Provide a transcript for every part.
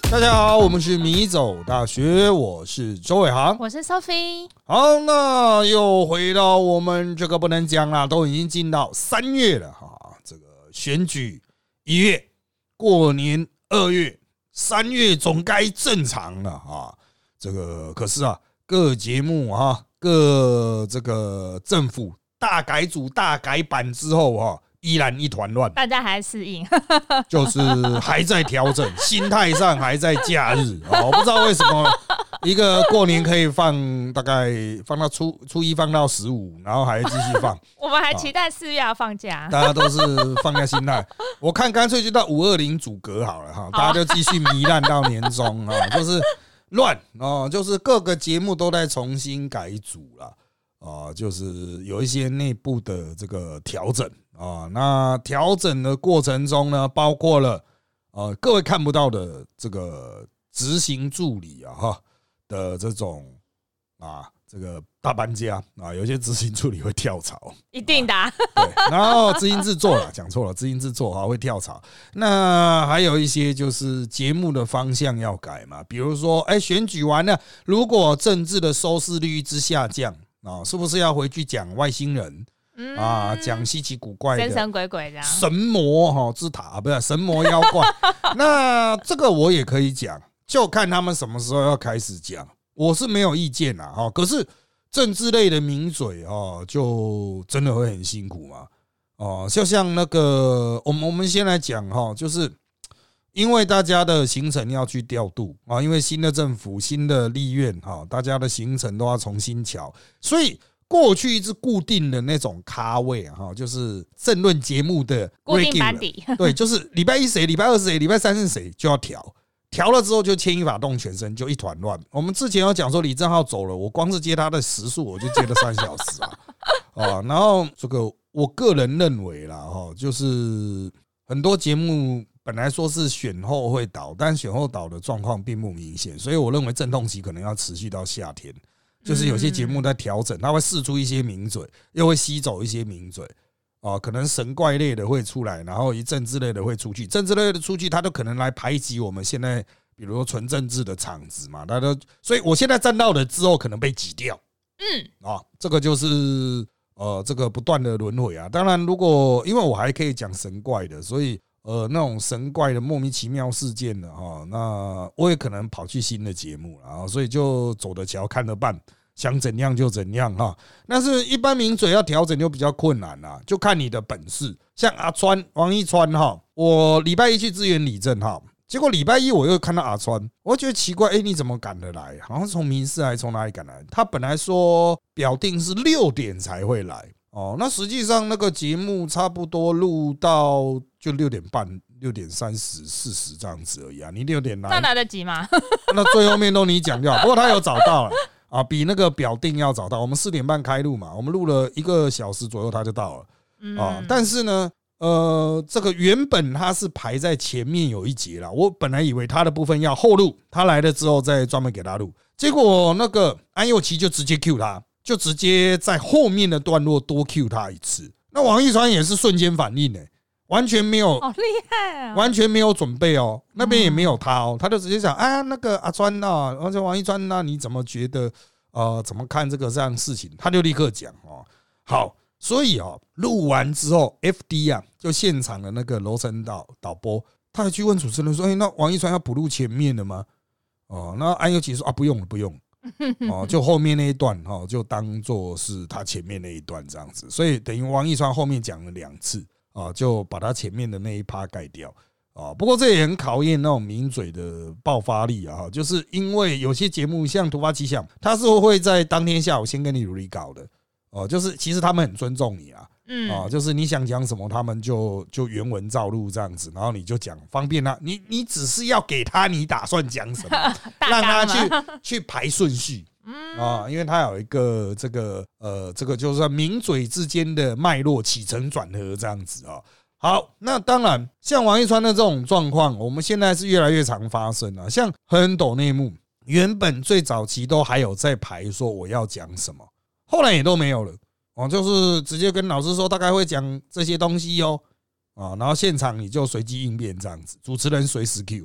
大家好，我们是迷走大学，我是周伟航， 我是 Sophie。 好，那又回到我们这个不能讲啦，都已经进到3月了哈，这个选举1月，过年2月，3月总该正常了啊。这个可是啊，各节目啊，各这个政府大改组、大改版之后啊，依然一团乱， 大家还适应， 就是还在调整，心态上还在假日啊。我不知道为什么一个过年可以放，大概放到初一放到15，然后还继续放。 我们还期待4月要放假， 大家都是放下心态。我看干脆就到520阻隔好了哈，大家就继续糜烂到年终啊，就是乱啊，就是各个节目都在重新改组了啊，就是有一些内部的这个调整。那调整的过程中呢，包括了各位看不到的这个执行助理的这种这个大搬家有些执行助理会跳槽， 一定的。 对，然后执行制作啦，讲错了，执行制作会跳槽。那还有一些就是节目的方向要改嘛，比如说选举完了，如果政治的收视率一直下降是不是要回去讲外星人？讲稀奇古怪的神神鬼鬼这样， 神魔之塔不是神魔妖怪，那这个我也可以讲，就看他们什么时候要开始讲，我是没有意见啦可是政治类的名嘴就真的会很辛苦嘛就像那个我们先来讲就是因为大家的行程要去调度因为新的政府、新的立院大家的行程都要重新瞧，所以过去一直固定的那种咖位就是政论节目的固定班底， 对，就是礼拜一谁，礼拜二谁，礼拜三是谁，就要调了之后就牵一发动全身，就一团乱。我们之前有讲说李正浩走了，我光是接他的时数我就接了3小时然后这个我个人认为啦就是很多节目本来说是选后会倒，但选后倒的状况并不明显，所以我认为阵痛期可能要持续到夏天。就是有些节目在调整，它会释出一些名嘴，又会吸走一些名嘴可能神怪类的会出来，然后政治类的会出去，政治类的出去，他都可能来排挤我们现在比如说纯政治的场子嘛，所以我现在站到了之后可能被挤掉，这个就是这个不断的轮回啊。当然，如果因为我还可以讲神怪的，所以那种神怪的莫名其妙事件的那我也可能跑去新的节目了所以就走着瞧看着办。想怎样就怎样但是一般名嘴要调整就比较困难啦，就看你的本事。像阿川王一川我礼拜一去支援李正结果礼拜一我又看到阿川，我觉得奇怪，你怎么赶得来？好像是从民视还是从哪里赶来？他本来说表定是6点才会来那实际上那个节目差不多录到就6点半、6点30、40这样子而已你6点来， 那来得及吗？ 那最后面都你讲就好。不过他有找到了。比那个表定要早到，我们4点半开录嘛，我们录了1个小时左右他就到了但是呢这个原本他是排在前面有一节啦，我本来以为他的部分要后录，他来了之后再专门给他录，结果那个安宥琪就直接 cue 他，就直接在后面的段落多 cue 他一次。那王一川也是瞬间反应完全没有， 好厉害完全没有准备那边也没有他他就直接讲那个阿川而且王一川你怎么觉得怎么看这个样事情，他就立刻讲好，所以录完之后 FD 就现场的那个楼层导播，他还去问主持人说那王一川要补录前面的吗那安宥琪说不用了不用就后面那一段就当作是他前面那一段这样子，所以等于王一川后面讲了2次就把他前面的那一趴盖掉不过这也很考验那种名嘴的爆发力就是因为有些节目像突发奇想，他是会在当天下午先跟你努力搞的就是其实他们很尊重你就是你想讲什么，他们就原文照录这样子，然后你就讲方便他，你只是要给他你打算讲什么，让他去排顺序因为他有一个这个就是名嘴之间的脉络起承转合这样子好，那当然像王一川的这种状况，我们现在是越来越常发生像很斗内幕，原本最早期都还有在排说我要讲什么，后来也都没有了就是直接跟老师说大概会讲这些东西然后现场你就随机应变这样子，主持人随时 Q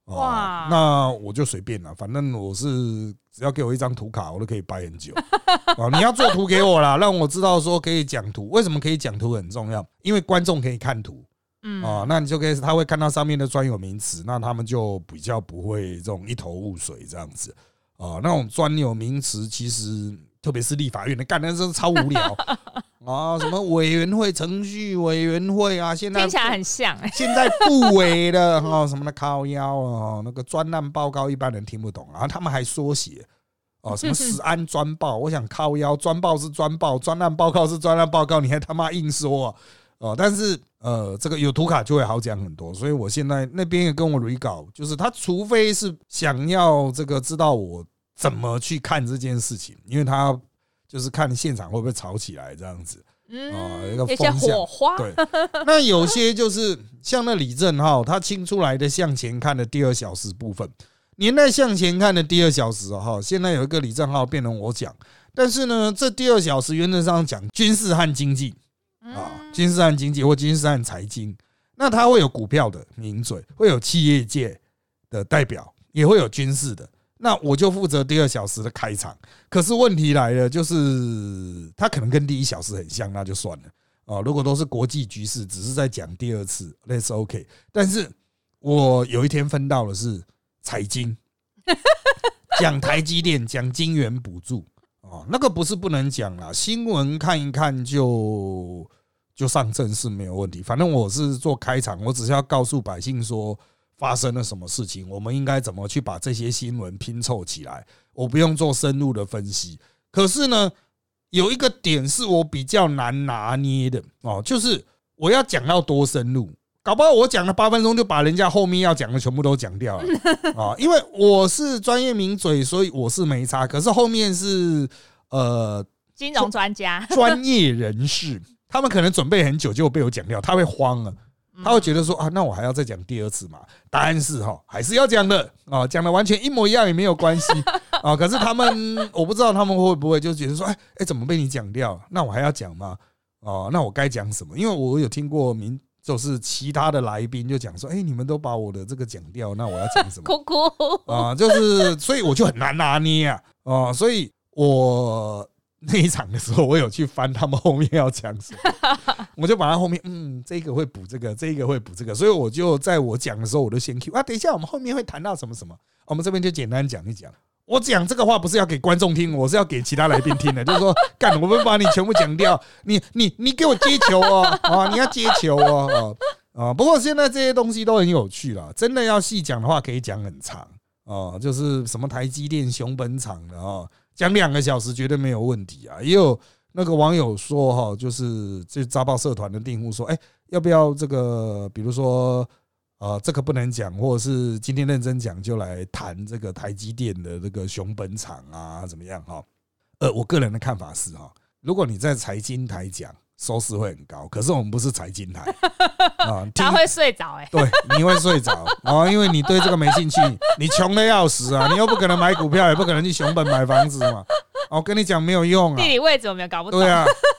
哇那我就随便了，反正我是只要给我一张图卡，我都可以掰很久。你要做图给我啦，让我知道说可以讲图。为什么可以讲图很重要？因为观众可以看图。那你就可以，他会看到上面的专有名词，那他们就比较不会这种一头雾水这样子。那种专有名词其实特别是立法院的干的真是超无聊什么委员会、程序委员会啊，现在听起来很像现在部委的什么的靠腰那个专案报告一般人听不懂啊，他们还缩写什么实案专报，我想靠腰，专报是专报，专案报告是专案报告，你还他妈硬说但是这个有图卡就会好讲很多，所以我现在那边也跟我 re 稿，就是他除非是想要这个知道我怎么去看这件事情，因为他就是看现场会不会吵起来这样子一个一些火花。 对，那有些就是像那李正浩他清出来的向前看的第2小时部分，年代向前看的第2小时现在有一个李正浩变成我讲，但是呢，这第2小时原则上讲军事和经济军事和经济或军事和财经，那它会有股票的名嘴，会有企业界的代表，也会有军事的。那我就负责第2小时的开场。可是问题来了，就是它可能跟第1小时很像，那就算了如果都是国际局势，只是在讲第2次，那是 OK。但是我有一天分到的是财经，讲台积电，讲晶圆补助。那个不是不能讲啦，新闻看一看就上正式没有问题。反正我是做开场，我只是要告诉百姓说发生了什么事情，我们应该怎么去把这些新闻拼凑起来。我不用做深入的分析。可是呢，有一个点是我比较难拿捏的就是我要讲到多深入。搞不好我讲了8分钟就把人家后面要讲的全部都讲掉了因为我是专业名嘴，所以我是没差。可是后面是金融专家、 专业人士，他们可能准备很久，结果被我讲掉，他会慌了，他会觉得说那我还要再讲第2次嘛？答案是还是要讲的讲的完全一模一样也没有关系可是他们，我不知道他们会不会就觉得说，怎么被你讲掉？那我还要讲吗？那我该讲什么？因为我有听过就是其他的来宾就讲说，你们都把我的这个讲掉，那我要讲什么？ 哭哭就是所以我就很难拿捏所以我那一场的时候，我有去翻他们后面要讲什么，我就把他后面这个会补这个，这个会补这个，所以我就在我讲的时候，我就先 Q 等一下我们后面会谈到什么什么，我们这边就简单讲一讲。我讲这个话不是要给观众听，我是要给其他来宾听的，就是说，干，我们把你全部讲掉，你给我接球你要接球不过现在这些东西都很有趣啦，真的要细讲的话，可以讲很长就是什么台积电、熊本厂的讲2个小时绝对没有问题啊。也有那个网友说就是这扎报社团的订户说，要不要这个，比如说。这个不能讲，或者是今天认真讲，就来谈这个台积电的这个熊本厂怎么样我个人的看法是如果你在财经台讲，收视会很高，可是我们不是财经台他会睡着对，你会睡着因为你对这个没兴趣，你穷的要死你又不可能买股票，也不可能去熊本买房子嘛我跟你讲没有用地理位置我们也搞不懂。 对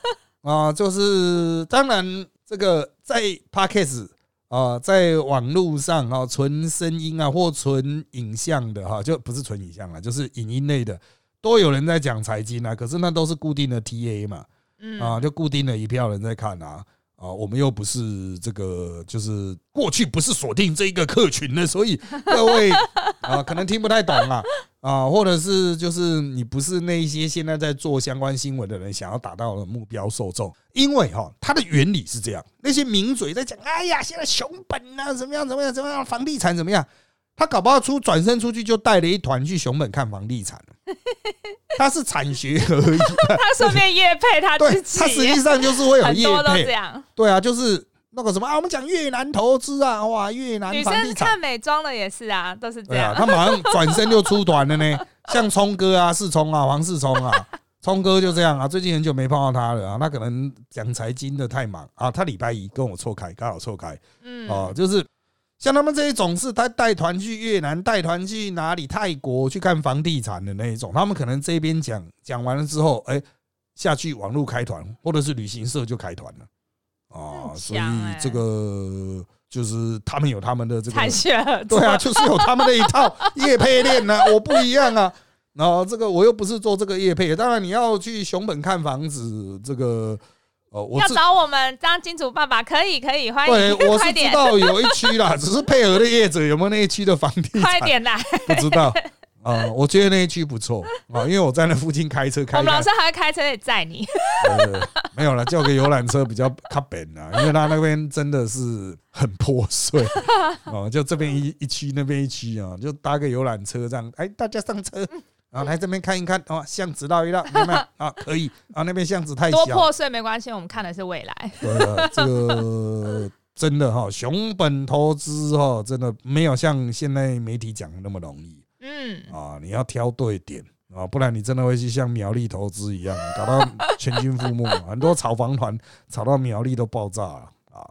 就是当然这个在 Podcast在网络上纯声音或纯影像的就不是纯影像就是影音类的，都有人在讲财经可是那都是固定的 TA 嘛就固定的一票人在看我们又不是这个，就是过去不是锁定这一个客群的，所以各位可能听不太懂或者是就是你不是那一些现在在做相关新闻的人想要达到的目标受众，因为它的原理是这样，那些名嘴在讲，哎呀，现在熊本怎么样怎么样怎么样，房地产怎么样，他搞不好转身出去就带了一团去熊本看房地产他是产学合一他顺便业配他自己， 他实际上就是会有业配， 很多都这样。 对就是那个什么我们讲越南投资哇，越南房地产， 女生看美妆的也是都是这样。 他马上转身就出团了呢，像聪哥世聪黄世聪聪哥就这样最近很久没碰到他了他可能讲财经的太忙他礼拜一跟我错开，刚好错开，就是像他们这一种是他带团去越南，带团去哪里泰国去看房地产的那一种，他们可能这边讲完了之后下去网络开团或者是旅行社就开团了所以这个就是他们有他们的这个产学合作， 对啊，就是有他们的一套业配链啊，我不一样啊。然后这个我又不是做这个业配，当然你要去熊本看房子，这个要找我们当金主爸爸，可以欢迎， 对，我是知道有一区啦，只是配合的业者有没有那一区的房地产， 快点来， 不知道。我觉得那一区不错啊，因为我在那附近开车开。 我们老师还会开车载你。 对，没有了，叫个游览车比较靠北啦，因为他那边真的是很破碎就这边一区那边一区啊，就搭个游览车这样，哎，大家上车。来这边看一看巷子绕一绕，有没有可以那边巷子太小， 多破碎没关系，我们看的是未来。 对，这个真的熊本投资真的没有像现在媒体讲的那么容易。你要挑对点不然你真的会去像苗栗投资一样，搞到全军覆没。很多炒房团炒到苗栗都爆炸了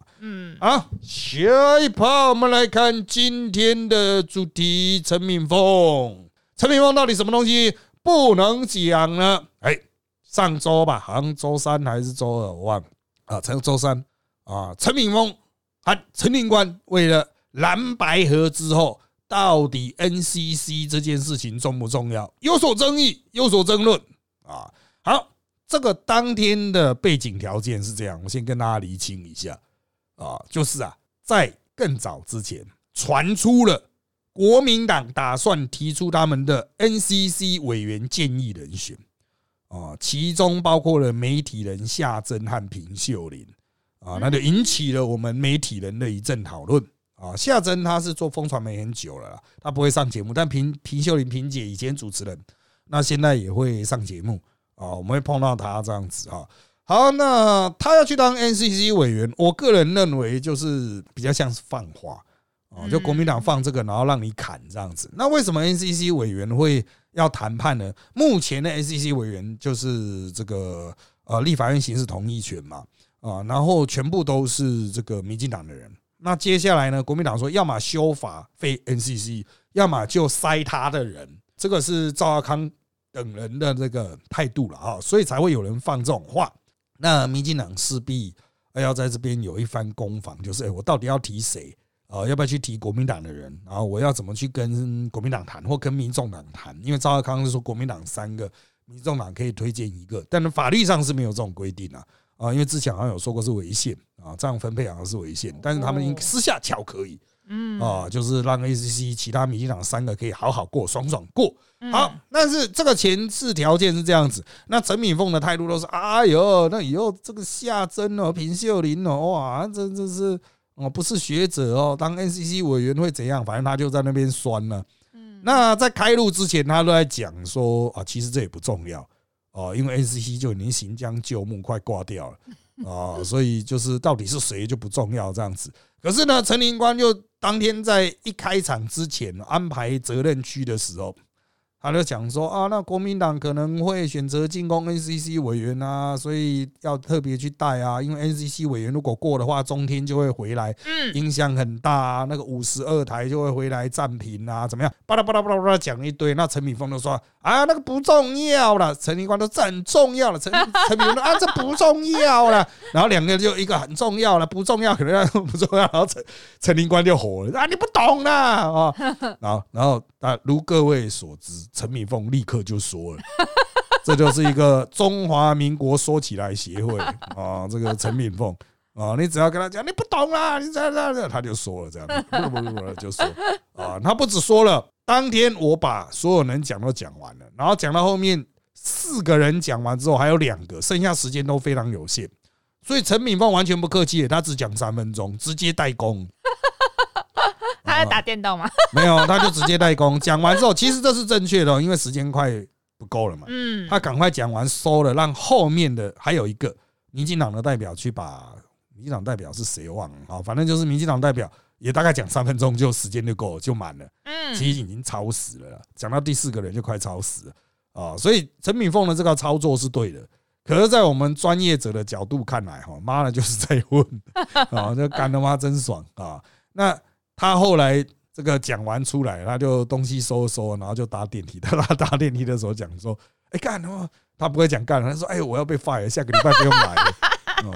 下一趴我们来看今天的主题，陈敏凤。陈敏凤到底什么东西不能讲呢？上周吧，好像周三还是周二，我忘了周三陈敏凤和陈令官为了蓝白合之后，到底 NCC 这件事情重不重要？有所争议，有所争论好，这个当天的背景条件是这样，我先跟大家厘清一下就是在更早之前传出了国民党打算提出他们的 NCC 委员建议人选其中包括了媒体人夏珍和平秀琳那就引起了我们媒体人的一阵讨论夏珍他是做风传媒很久了，他不会上节目，但平秀琳平姐以前主持人，那现在也会上节目我们会碰到他这样子好，那他要去当 NCC 委员，我个人认为就是比较像是放话就国民党放这个，然后让你砍这样子。那为什么 NCC 委员会要谈判呢？目前的 NCC 委员就是这个立法院行使同意权嘛然后全部都是这个民进党的人。那接下来呢，国民党说要么修法废 NCC， 要么就塞他的人，这个是赵少康等人的这个态度了所以才会有人放这种话。那民进党势必要在这边有一番攻防，就是我到底要提谁要不要去提国民党的人，然后我要怎么去跟国民党谈或跟民众党谈？因为赵少康是说国民党3个，民众党可以推荐1个，但是法律上是没有这种规定因为之前好像有说过是违宪这样分配好像是违宪，但是他们私下巧可以就是让 ACC 其他民进党3个可以好好过，爽爽过。好，但是这个前置条件是这样子。那陈敏凤的态度都是哎呦，那以后这个夏珍平秀琳哇，这是不是学者当 NCC 委员会怎样？反正他就在那边酸了。那在开录之前，他都在讲说其实这也不重要因为 NCC 就已经行将就木，快挂掉了所以就是到底是谁就不重要这样子。可是呢，陈令官就当天在一开场之前安排责任区的时候，他就讲说那国民党可能会选择进攻 NCC 委员所以要特别去带因为 NCC 委员如果过的话，中天就会回来，影响很大那个52台就会回来占屏怎么样？巴拉巴拉巴拉巴拉讲一堆。那陈敏凤就说那个不重要了，陈令官都这很重要了，陈敏凤说这不重要了，然后两个就一个很重要了，不重要可能不重要，然后陈令官就火了你不懂啦然后如各位所知，陈敏凤立刻就说了，这就是一个中华民国说起来协会这个陈敏凤你只要跟他讲你不懂啦，你这样他就说了这样，不就说他不只说了，当天我把所有能讲都讲完了，然后讲到后面4个人讲完之后还有2个，剩下时间都非常有限，所以陈敏凤完全不客气，他只讲3分钟，直接代工。 他在打电动吗？ 没有，他就直接代工。讲完之后，其实这是正确的因为时间快不够了嘛。他赶快讲完收了，让后面的还有一个民进党的代表去把民进党代表是谁忘了反正就是民进党代表也大概讲3分钟，就时间就够了，就满了。其实已经超时了，讲到第4个人就快超时了所以陈敏凤的这个操作是对的。可是，在我们专业者的角度看来，妈的就是在混就干他妈真爽那他后来这个讲完出来，他就东西收收，然后就搭电梯。他搭电梯的时候讲说：“干他不会讲干，他说：我要被 fire， 下个礼拜不用来了。”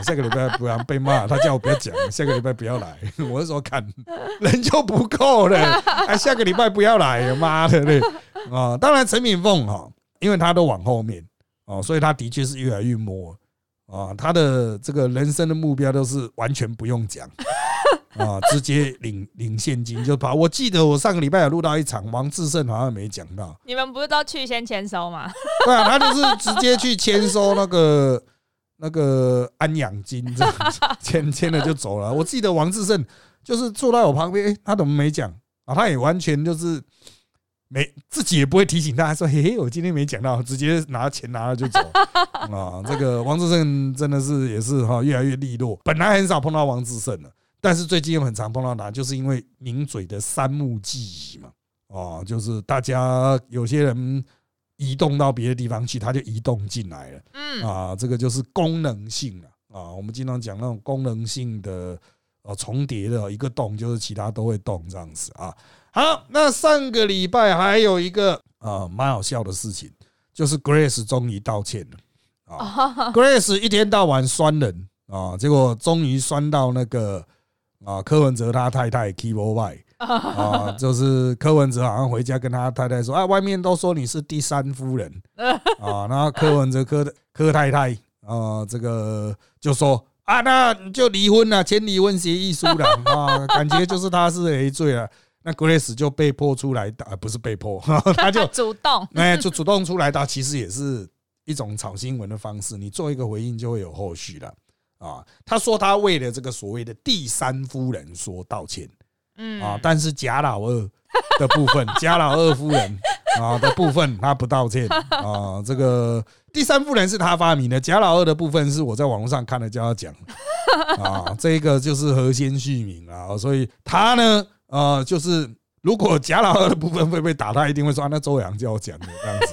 下个礼拜不然被骂，他叫我不要讲，下个礼拜不要来。我是说看人就不够了，还下个礼拜不要来，妈的嘞！当然陈敏凤因为他都往后面所以他的确是越来越摸他的这个人生的目标都是完全不用讲直接领现金就跑。我记得我上个礼拜有录到一场，王志胜好像没讲到。 你们不是都去先签收吗？ 对啊，他就是直接去签收那个安养金，这样签了就走了。我记得王志胜就是坐在我旁边，他怎么没讲他也完全就是自己也不会提醒他，说嘿嘿，我今天没讲到，直接拿钱拿了就走这个王志胜真的是也是越来越利落，本来很少碰到王志胜了。但是最近又很常碰到他，就是因为名嘴的三木记忆嘛，就是大家有些人移动到别的地方去，他就移动进来了，这个就是功能性我们经常讲那种功能性的重叠的一个动，就是其他都会动这样子好，那上个礼拜还有一个蛮好笑的事情，就是 Grace 终于道歉了Grace 一天到晚酸人结果终于酸到那个柯文哲他太太 keyboard Y 就是柯文哲好像回家跟他太太说外面都说你是第三夫人然后柯文哲柯太太这个就说那你就离婚了，签离婚协议书了感觉就是他是赔罪了。那 Grace 就被迫出来打，不是被迫他就主动就主动出来打，其实也是一种炒新闻的方式，你做一个回应就会有后续了他说他为了这个所谓的第三夫人说道歉但是贾老二的部分贾老二夫人的部分他不道歉这个第三夫人是他发明的，贾老二的部分是我在网络上看了叫他讲这个就是何先续名所以他呢就是如果贾老二的部分会被打，他一定会说那周扬叫我讲的这样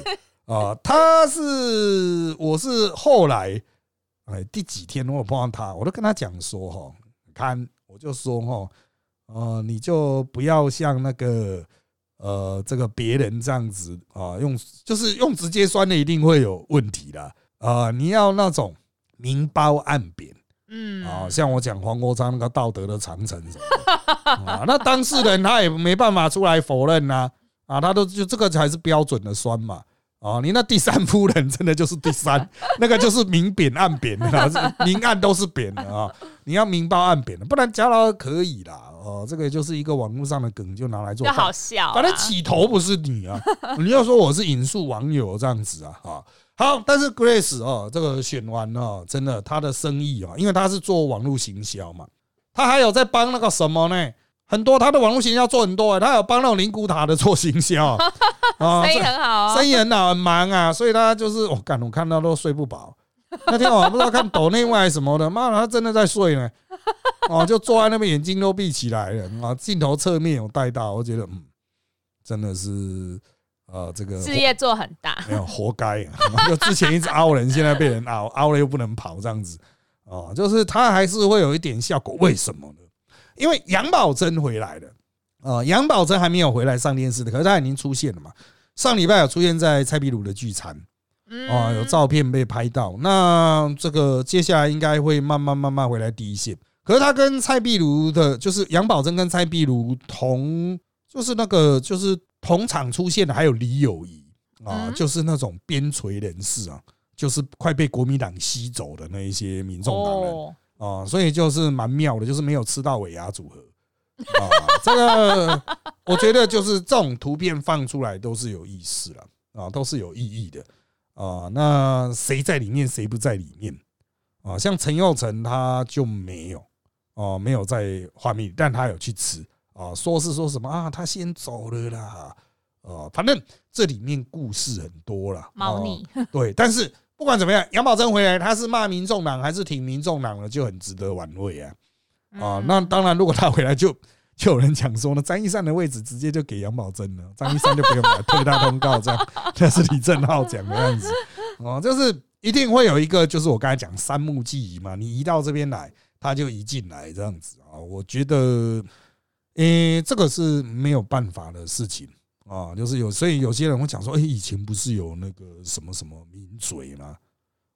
子我是后来第几天我碰到他，我都跟他讲说看我就说你就不要像那个这个别人这样子就是用直接酸的一定会有问题的你要那种明褒暗贬像我讲黄国昌那个道德的长城什么的那当事人他也没办法出来否认他都就这个才是标准的酸嘛你那第三夫人真的就是第三，那个就是明贬暗贬的明暗都是贬的你要明褒暗贬的，不然贾老二可以啦这个就是一个网络上的梗，就拿来做就好笑反正起头不是你你要说我是引述网友这样子好，但是 Grace 这个选完真的他的生意因为他是做网络行销嘛，他还有在帮那个什么呢？很多他的网络行销做很多他有帮那种灵骨塔的做行销生意很好生意很好很忙所以他就是我看到都睡不饱。那天我不知道看抖内外什么的，妈的他真的在睡呢就坐在那边眼睛都闭起来了镜头侧面有带到，我觉得真的是这个事业做很大， 没有活该就之前一直凹人，现在被人凹了又不能跑这样子就是他还是会有一点效果。为什么呢？因为杨宝珍回来了杨宝珍还没有回来上电视的，可是他已经出现了嘛。上礼拜有出现在蔡壁如的聚餐有照片被拍到。那这个接下来应该会慢慢回来第一线。可是他跟蔡壁如的，就是杨宝珍跟蔡壁如就是那个就是同场出现的，还有李友仪就是那种边陲人士就是快被国民党吸走的那一些民众党人所以就是蛮妙的，就是没有吃到尾牙组合这个我觉得就是这种图片放出来都是有意思了都是有意义的那谁在里面谁不在里面像陈佑成他就没有在画面里，但他有去吃说是说什么他先走了啦反正这里面故事很多啦猫腻对，但是不管怎么样，杨宝珍回来，他是骂民众党还是挺民众党的，就很值得玩味那当然，如果他回来就有人讲说呢，张一山的位置直接就给杨宝珍了，张一山就不用来推他通告，这样那是李正浩讲的样子就是一定会有一个，就是我刚才讲三木记忆嘛，你移到这边来，他就移进来这样子我觉得这个是没有办法的事情就是所以有些人会讲说以前不是有那个什么什么名嘴吗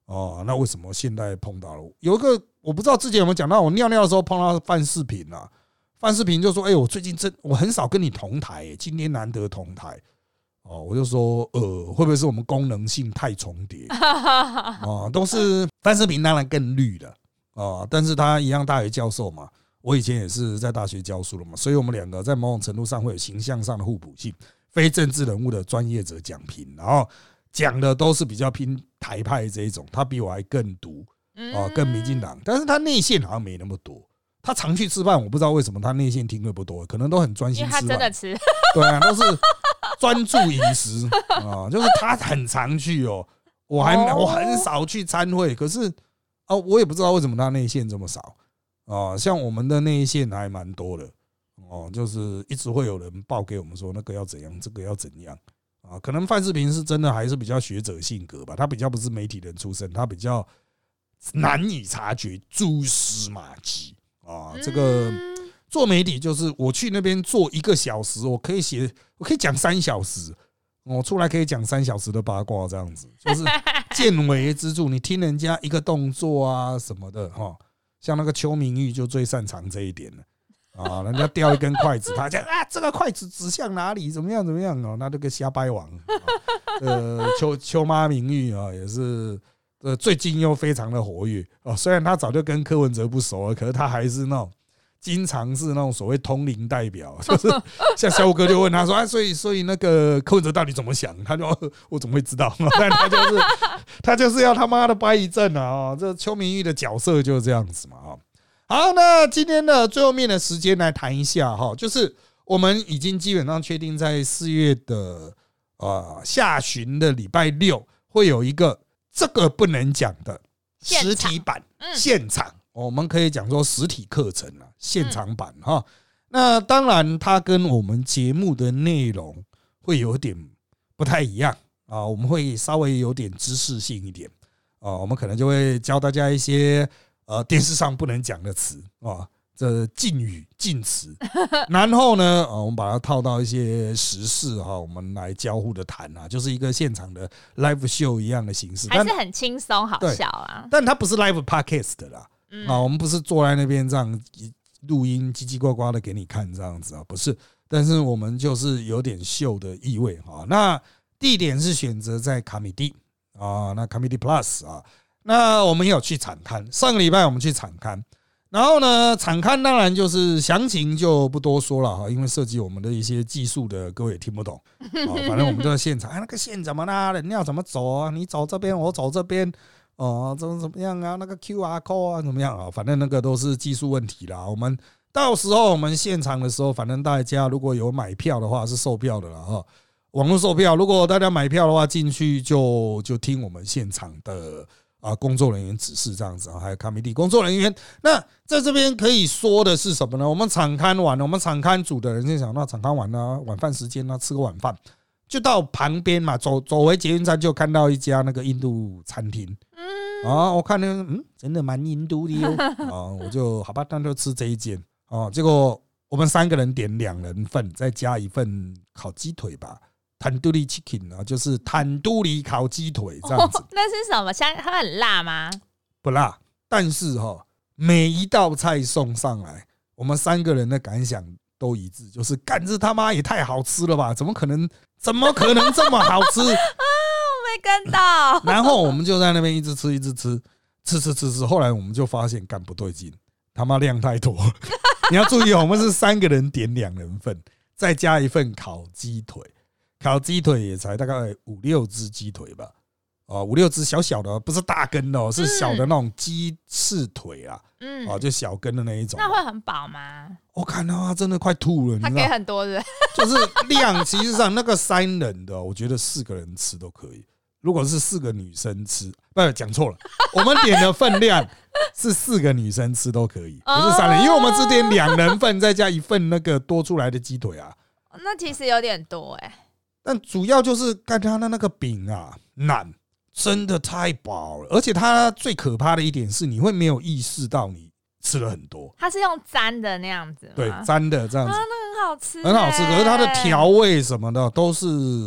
那为什么现在碰到了？有一个我不知道之前有没有讲到，我尿尿的时候碰到范世平啊，范世平就说：“我最近我很少跟你同台，今天难得同台。”我就说会不会是我们功能性太重叠？都是范世平当然更绿了但是他一样大学教授嘛，我以前也是在大学教书了嘛，所以我们两个在某种程度上会有形象上的互补性。非政治人物的专业者讲评，然后讲的都是比较偏台派这一种，他比我还更毒更民进党，但是他内线好像没那么多。他常去吃饭，我不知道为什么他内线听的不多，可能都很专心吃饭。 因为他真的吃， 对啊，都是专注饮食就是他很常去我很少去参会，可是我也不知道为什么他内线这么少像我们的内线还蛮多的就是一直会有人报给我们说那个要怎样，这个要怎样可能范世平是真的还是比较学者性格吧，他比较不是媒体人出身，他比较难以察觉蛛丝马迹这个做媒体就是我去那边做1个小时，我可以讲3小时，我出来可以讲3小时的八卦，这样子就是见微知著。你听人家一个动作啊什么的像那个邱明玉就最擅长这一点了人家掉一根筷子，他讲这个筷子指向哪里，怎么样那这个瞎掰王邱妈明玉也是。最近又非常的活跃虽然他早就跟柯文哲不熟了，可是他还是那种经常是那种所谓通灵代表，就是像肖哥就问他说所以那个柯文哲到底怎么想？他就我怎么会知道？但他就是要他妈的掰一阵这邱明玉的角色就是这样子嘛好，那今天的最后面的时间来谈一下就是我们已经基本上确定在4月的下旬的礼拜6会有一个。这个不能讲的实体版现场，我们可以讲说实体课程现场版那当然它跟我们节目的内容会有点不太一样我们会稍微有点知识性一点我们可能就会教大家一些电视上不能讲的词这禁语禁词，然后呢我们把它套到一些时事我们来交互的谈就是一个现场的 live show 一样的形式， 还是很轻松好笑但它不是 live podcast 的啦我们不是坐在那边这样录音叽叽呱呱的给你看这样子不是，但是我们就是有点秀的意味那地点是选择在卡米地那卡米地 plus 那我们有去场勘，上个礼拜我们去场勘。然后呢，场勘当然就是详情就不多说了因为涉及我们的一些技术的，各位也听不懂反正我们就在现场那个线怎么拉，人要怎么走你走这边，我走这边怎么样那个 QR code 怎么样反正那个都是技术问题啦。我们到时候我们现场的时候，反正大家如果有买票的话是售票的啦网络售票，如果大家买票的话进去就听我们现场的工作人员指示这样子还有卡米蒂工作人员。那在这边可以说的是什么呢？我们场勘完了，我们场勘组的人就想到场勘完晚饭时间吃个晚饭，就到旁边嘛，走回捷运站就看到一家那个印度餐厅我看真的蛮印度的我就好吧，那就吃这一间结果我们3个人点2人份，再加1份烤鸡腿吧。坦杜里 chicken 就是坦杜里烤鸡腿这样子那是什么？它很辣吗？ 不辣，但是每一道菜送上来，我们3个人的感想都一致，就是干这他妈也太好吃了吧？怎么可能这么好吃我没跟到。 然后我们就在那边一直吃，后来我们就发现干不对劲，他妈量太多。你要注意我们是3个人点2人份，再加1份烤鸡腿。烤鸡腿也才大概5-6只鸡腿吧，5-6只小小的，不是大根的是小的那种鸡翅腿就小根的那一种。 那会很饱吗？ 我看到他真的快吐了， 他给很多人， 就是量其实上那个3人的，我觉得4个人吃都可以。如果是4个女生吃，不，讲错了，我们点的分量是4个女生吃都可以，不是3人，因为我们只点2人份，再加1份那个多出来的鸡腿那其实有点多但主要就是看它的那个饼难，真的太饱了，而且它最可怕的一点是，你会没有意识到你吃了很多。 它是用沾的那样子吗？ 对，沾的这样子， 那很好吃， 很好吃。可是它的调味什么的都是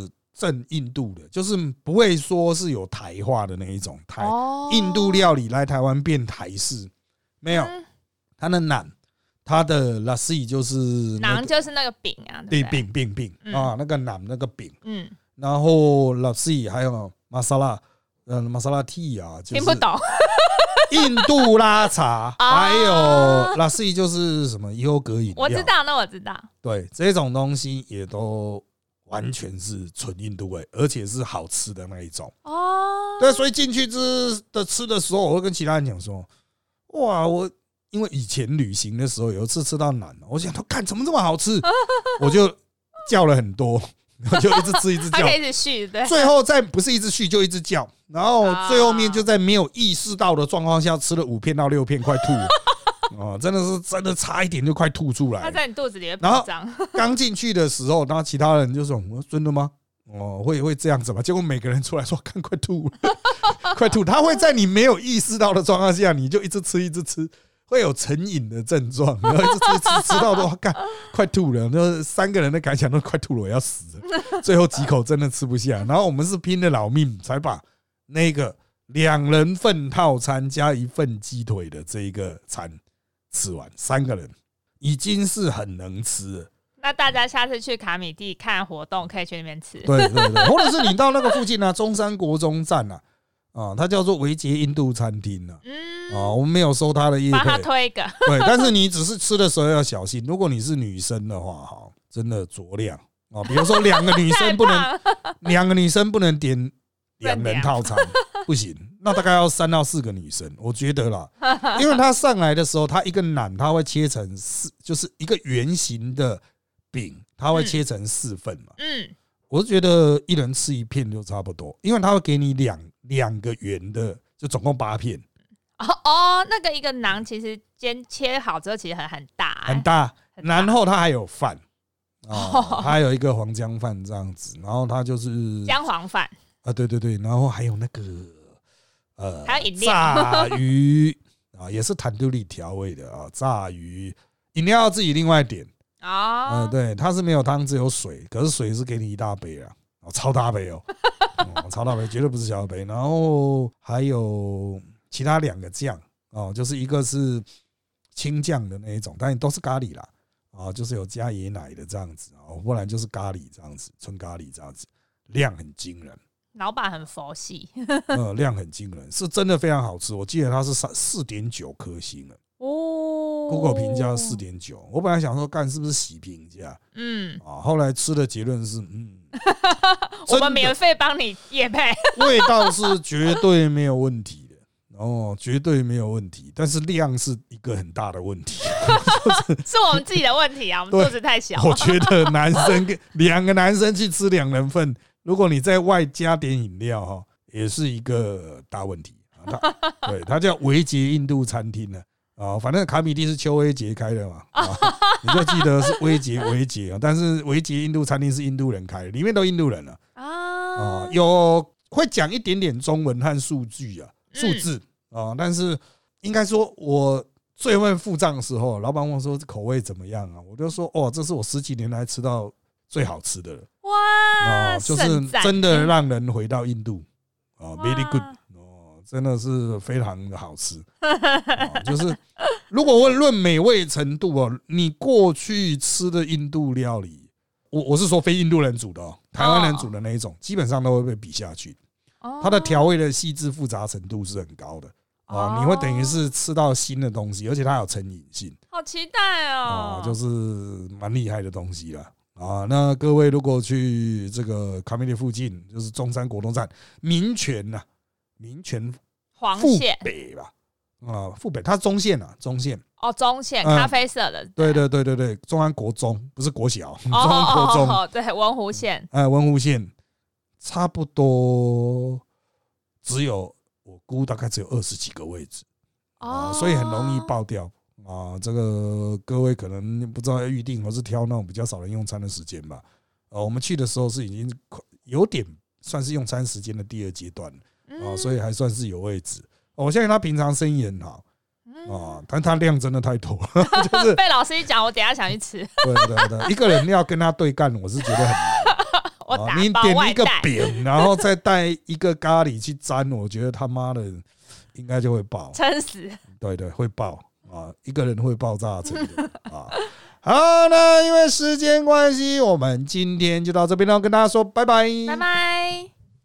正印度的，就是不会说是有台化的那一种印度料理来台湾变台式，没有。它的馕，它的 lassi 就是馕就是那个饼啊， 对， 对饼啊，那个馕那个饼，然后 lassi 还有 masala tea 啊，就是听不懂。 印度拉茶，还有 lassi 就是什么优格饮料， 我知道，那我知道。 对，这种东西也都完全是纯印度味，而且是好吃的那一种。对，所以进去吃的时候，我会跟其他人讲说，哇，因为以前旅行的时候有一次吃到馕，我想说，看怎么这么好吃，我就叫了很多。然后就一直吃一直叫， 可以一直续，对。 最后再不是一直续就一直叫，然后最后面就在没有意识到的状况下吃了5片到6片，快吐了。真的差一点就快吐出来。 它在你肚子里面膨胀。 刚进去的时候，然后其他人就说：“真的吗？会这样子吗？”结果每个人出来说：“看，快吐了，快吐！”他会在你没有意识到的状况下，你就一直吃一直吃。会有成瘾的症状，然后一直吃到都干快吐了，那3个人的感想都快吐了，我要死了。最后几口真的吃不下，然后我们是拼了老命才把那个2人份套餐加1份鸡腿的这一个餐吃完，3个人已经是很能吃了。 那大家下次去卡米地看活动，可以去那边吃。 对，或者是你到那个附近啊，中山国中站啊。它叫做维杰印度餐厅啊。我们没有收他的业配， 帮他推一个。 对，但是你只是吃的时候要小心，如果你是女生的话，真的酌量啊。比如说2个女生不能点2人套餐，不行，那大概要3到4个女生，我觉得啦，因为它上来的时候，它一个馕它会切成就是一个圆形的饼，它会切成4份嘛。我是觉得1人吃1片就差不多，因为它会给你两个圆的，就总共8片。 那个一个馕其实切好之后其实很大， 很大，然后它还有饭，它还有一个黄姜饭这样子，然后它就是姜黄饭啊，对，然后还有那个还有饮料炸鱼啊，也是坦杜里调味的啊，炸鱼，饮料要自己另外点。对，它是没有汤，只有水，可是水是给你1大杯啊，超大杯哦，超大杯，绝对不是小杯。然后还有其他2个酱就是一个是青酱的那一种，但都是咖喱啦，就是有加椰奶的这样子，不然就是咖喱这样子，纯咖喱这样子，量很惊人。 老板很佛系， 量很惊人，是真的非常好吃。我记得它是4.9颗星了。Google 评价4.9，我本来想说干是不是洗评价，后来吃的结论是， 我们免费帮你业配， 味道是绝对没有问题的，绝对没有问题，但是量是一个很大的问题， 是我们自己的问题啊，我们肚子太小。 我觉得2个男生去吃2人份，如果你在外加点饮料也是一个大问题。对，它叫维杰印度餐厅呢。反正卡米蒂是邱威杰开的嘛，你就记得是维杰，但是维杰印度餐厅是印度人开的，里面都印度人了有会讲一点点中文和数字但是应该说我最后付账的时候，老板问我说口味怎么样啊？我就说这是我10几年来吃到最好吃的了， 哇， 就是真的让人回到印度，very good。真的是非常的好吃，就是如果论美味程度你过去吃的印度料理，我是说非印度人煮的台湾人煮的那一种，基本上都会被比下去。它的调味的细致复杂程度是很高的你会等于是吃到新的东西，而且它有成瘾性， 好期待就是蛮厉害的东西啦。那各位如果去这个卡米蒂附近，就是中山国中站民权黄线北吧，富北，它中线中线中线咖啡色的， 对，中安国中不是国小，中安国中， 对，文湖线， 文湖线差不多只有我估大概只有20几个位置所以很容易爆掉这个各位可能不知道要预定，或是挑那种比较少人用餐的时间吧。我们去的时候是已经有点算是用餐时间的第2阶段所以还算是有位置。我相信他平常生意很好但他量真的太多了，就是被老师一讲，我等一下想去吃。 对，一个人要跟他对干，我是觉得很难。 我打你包点一个外带， 饼，然后再带一个咖喱去沾，我觉得他妈的应该就会爆。 撑死。 对对，会爆啊，一个人会爆炸的程度啊。好，那因为时间关系，我们今天就到这边了，跟大家说拜拜， 拜拜。